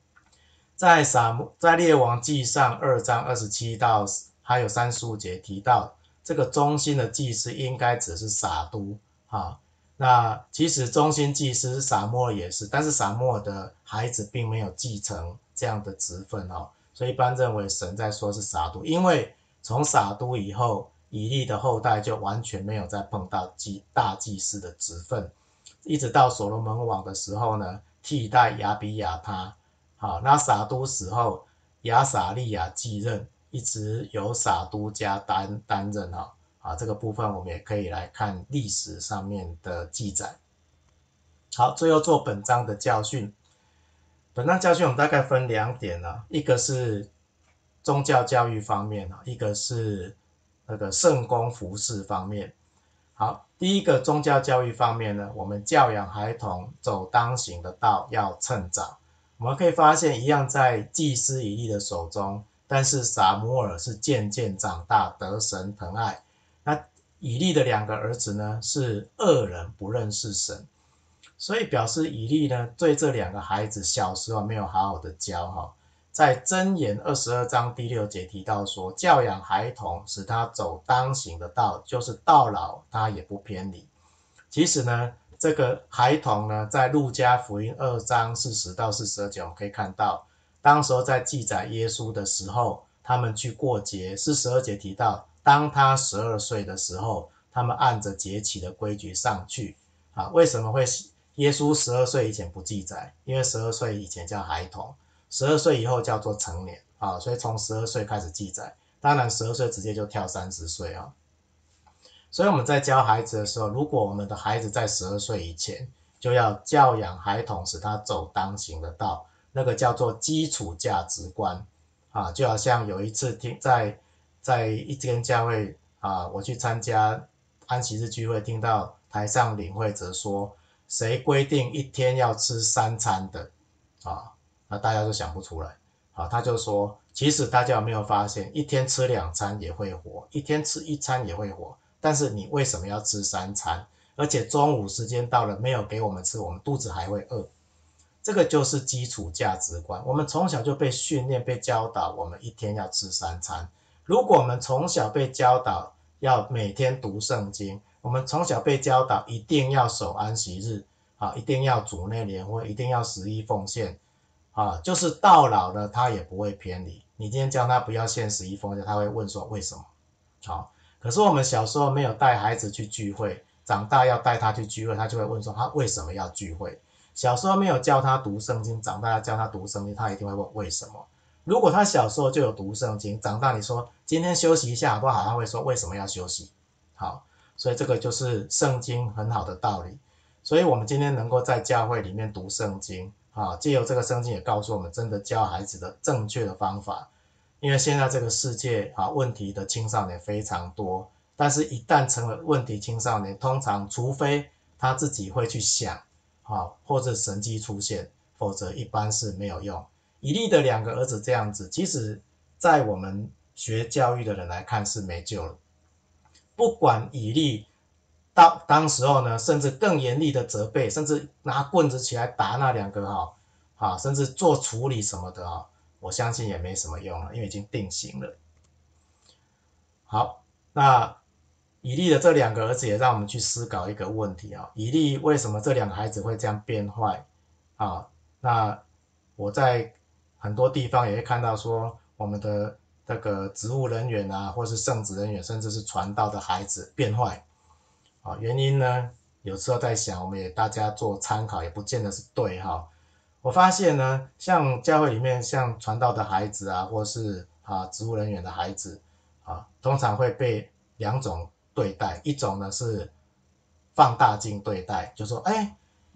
Speaker 1: 在列王记上2章27到还有35节提到，这个忠心的祭司应该只是撒督那其实忠心祭司撒母耳也是，但是撒母耳的孩子并没有继承这样的职分所以一般认为神在说是撒督，因为从撒督以后，以利的后代就完全没有再碰到大祭司的职分，一直到所罗门王的时候呢，替代亚比亚他。那撒督死后，亚撒利亚继任，一直由撒督家担任这个部分我们也可以来看历史上面的记载。好，最后做本章的教训。本章教训我们大概分2点一个是宗教教育方面一个是那个圣公服事方面。好，第一个宗教教育方面呢，我们教养孩童走当行的道要趁早。我们可以发现，一样在祭司以利的手中，但是撒母耳是渐渐长大，得神疼爱。那以利的2个儿子呢，是恶人，不认识神，所以表示以利呢，对这2个孩子小时候没有好好的教在箴言22章第6节提到说，教养孩童，使他走当行的道，就是到老他也不偏离。其实呢，这个孩童呢，在路加福音2章40到42节，我们可以看到，当时候在记载耶稣的时候，他们去过节，42节提到，当他12岁的时候，他们按着节期的规矩上去为什么会耶稣12岁以前不记载？因为12岁以前叫孩童，12岁以后叫做成年所以从12岁开始记载。当然12岁直接就跳30岁所以我们在教孩子的时候，如果我们的孩子在12岁以前，就要教养孩童，使他走当行的道，那个叫做基础价值观就好像有一次在一间教会我去参加安息日聚会，听到台上领会者说，谁规定一天要吃3餐的那大家都想不出来他就说，其实大家有没有发现，一天吃2餐也会活，一天吃1餐也会活，但是你为什么要吃3餐？而且中午时间到了没有给我们吃，我们肚子还会饿。这个就是基础价值观。我们从小就被训练、被教导，我们一天要吃3餐。如果我们从小被教导要每天读圣经，我们从小被教导一定要守安息日一定要主内联会，一定要11奉献就是到老了他也不会偏离。你今天叫他不要献11奉献，他会问说为什么可是我们小时候没有带孩子去聚会，长大要带他去聚会，他就会问说他为什么要聚会。小时候没有教他读圣经，长大要教他读圣经，他一定会问为什么。如果他小时候就有读圣经，长大你说今天休息一下好不好，他会说为什么要休息。好，所以这个就是圣经很好的道理。所以我们今天能够在教会里面读圣经借由这个圣经也告诉我们真的教孩子的正确的方法。因为现在这个世界问题的青少年非常多，但是一旦成为问题青少年，通常除非他自己会去想或者神迹出现，否则一般是没有用。以利的2个儿子这样子，其实在我们学教育的人来看是没救了。不管以利当时候呢，甚至更严厉的责备，甚至拿棍子起来打那2个甚至做处理什么的我相信也没什么用了，因为已经定型了。好，那以利的这2个儿子也让我们去思考一个问题以利为什么这2个孩子会这样变坏那我在很多地方也会看到说，我们的这个职务人员或是圣职人员，甚至是传道的孩子变坏原因呢，有时候在想，我们也大家做参考，也不见得是对我发现呢，像教会里面像传道的孩子或是职务人员的孩子通常会被2种对待，一种呢是放大镜对待，就说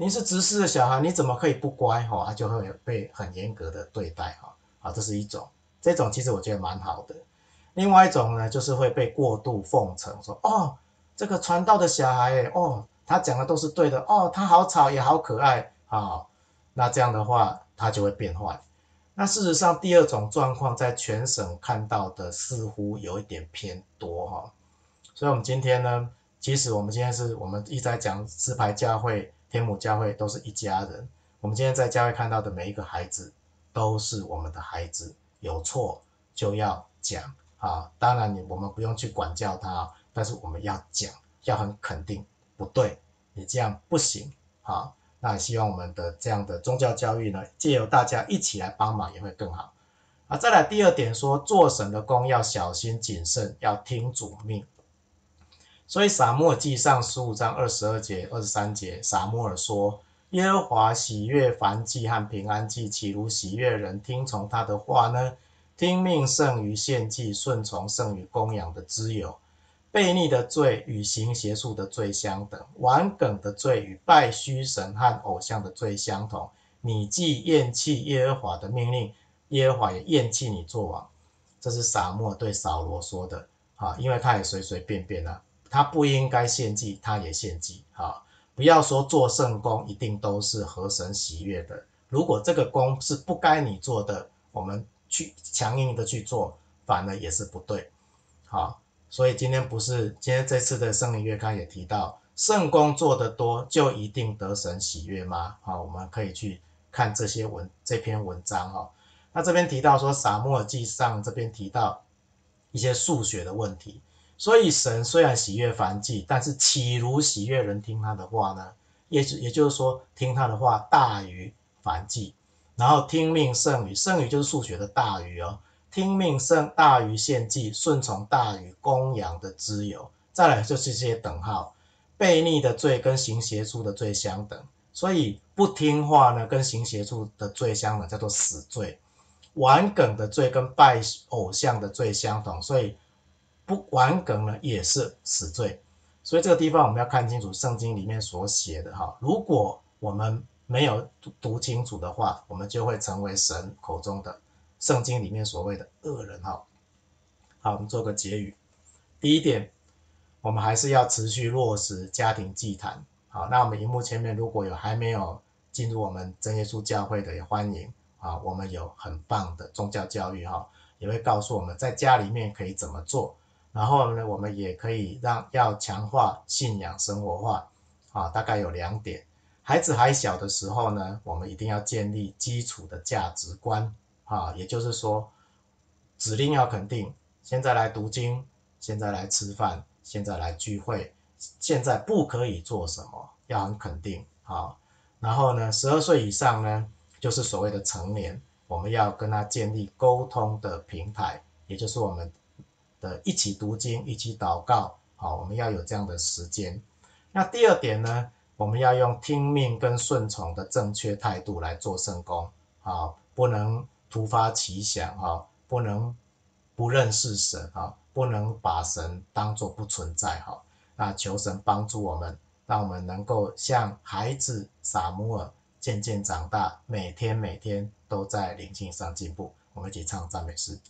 Speaker 1: 你是执事的小孩，你怎么可以不乖？哈，他就会被很严格的对待哈。好，这是一种，这种其实我觉得蛮好的。另外一种呢，就是会被过度奉承，说哦，这个传道的小孩，哦，他讲的都是对的，哦，他好吵也好可爱啊。那这样的话，他就会变坏。那事实上，第二种状况在全省看到的似乎有一点偏多哈。所以我们今天呢，其实我们今天我们一直在讲石牌教会、天母教会都是一家人。我们今天在教会看到的每一个孩子都是我们的孩子，有错就要讲啊。当然我们不用去管教他，但是我们要讲，要很肯定，不对，你这样不行啊。那也希望我们的这样的宗教教育呢，借由大家一起来帮忙，也会更好。啊，再来第二点说，做神的工要小心谨慎，要听主命。所以撒母耳记上15章22节、23节，撒母耳说：耶和华喜悦燔祭和平安祭，岂如喜悦人听从他的话呢？听命胜于献祭，顺从胜于公羊的脂油。悖逆的罪与行邪术的罪相等，顽梗的罪与拜虚神和偶像的罪相同。你既厌弃耶和华的命令，耶和华也厌弃你做王。这是撒母耳对扫罗说的啊，因为他也随随便便啊。他不应该献祭，他也献祭。好，不要说做圣工一定都是合神喜悦的。如果这个工是不该你做的，我们去强硬的去做，反而也是不对。好，所以今天这次的圣灵月刊也提到，圣工做得多就一定得神喜悦吗？好，我们可以去看这篇文章哈。那这边提到说，撒母耳记上这边提到一些数学的问题。所以神虽然喜悦燔祭，但是岂如喜悦人听他的话呢？也就是说，听他的话大于燔祭，然后听命胜于就是数学的大于哦，听命大于献祭，顺从大于公羊的脂油。再来就是这些等号，悖逆的罪跟行邪术的罪相等，所以不听话呢，跟行邪术的罪相等，叫做死罪。顽梗的罪跟拜偶像的罪相同，所以不顽梗呢也是死罪。所以这个地方我们要看清楚圣经里面所写的哈。如果我们没有读清楚的话，我们就会成为神口中的圣经里面所谓的恶人哈。好，我们做个结语。第一点，我们还是要持续落实家庭祭坛。好，那我们荧幕前面如果有还没有进入我们真耶稣教会的，也欢迎啊。我们有很棒的宗教教育哈，也会告诉我们在家里面可以怎么做。然后呢，我们也可以要强化信仰生活化啊，大概有2点。孩子还小的时候呢，我们一定要建立基础的价值观啊，也就是说，指令要肯定，现在来读经，现在来吃饭，现在来聚会，现在不可以做什么，要很肯定啊。然后呢，12岁以上呢，就是所谓的成年，我们要跟他建立沟通的平台，也就是我们的一起读经，一起祷告，好，我们要有这样的时间。那第二点呢，我们要用听命跟顺从的正确态度来做圣工，好，不能突发奇想，哈，不能不认识神，哈，不能把神当作不存在，哈。那求神帮助我们，让我们能够像孩子撒母耳渐渐长大，每天都在灵性上进步。我们一起唱赞美诗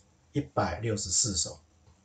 Speaker 1: 164首。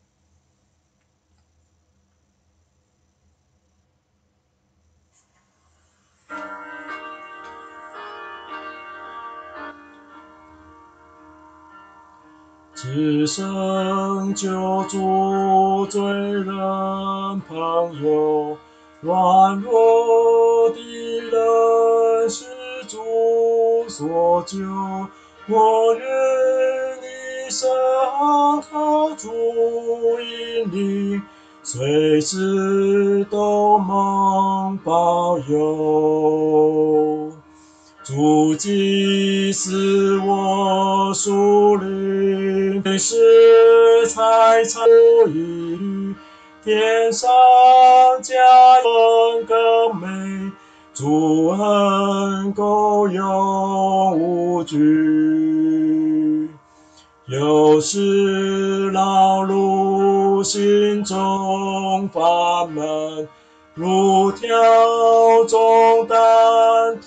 Speaker 1: 至圣救主罪人朋友，软弱的人是主所救。我愿一生靠主引领，随时都蒙保佑。主既是我属灵的是财产一缕，天上加恩更美，主恩够用无惧。有时劳碌心中烦闷，如挑重担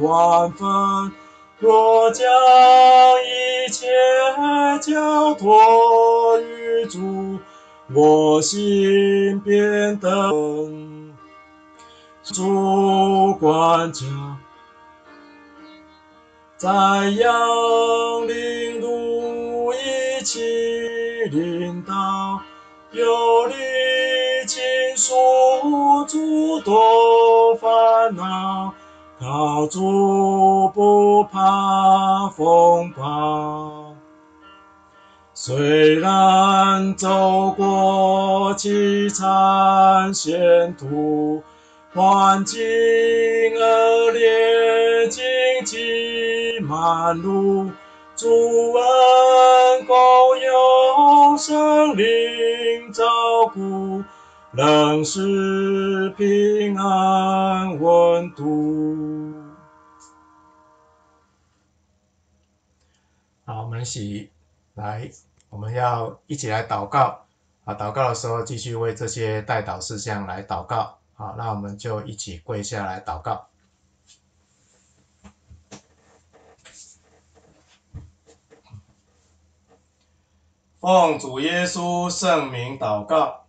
Speaker 1: 万分。若将一切交托于主，我心变得主管家，在阳领路一起领导，有力倾诉诸多烦恼，靠主不怕风暴。虽然走过凄惨险途，环境恶劣，荆棘满路，主恩够用生灵照顾，仍是平安稳度。好，我们我们要一起来祷告。祷告的时候继续为这些代祷事项来祷告。好，那我们就一起跪下来祷告。奉主耶稣圣名祷告。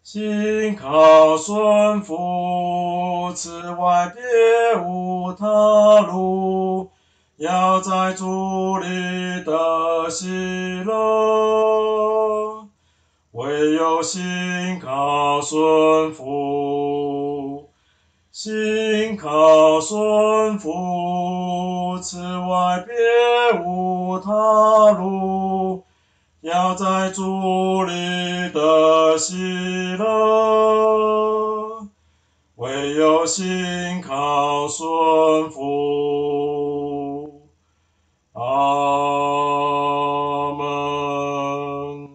Speaker 2: 心靠顺服，此外别无他路。要在主里得喜乐，唯有心靠顺服。心靠顺服，此外别无他路。要在主里得喜乐，唯有心靠顺服。阿门。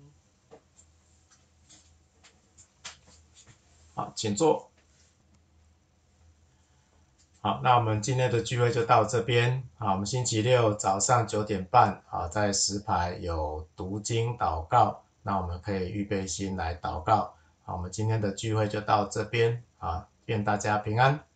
Speaker 1: 好，请坐。好，那我们今天的聚会就到这边。好，我们星期六早上9点半，好，在石牌有读经祷告，那我们可以预备心来祷告。好，我们今天的聚会就到这边。好，愿大家平安。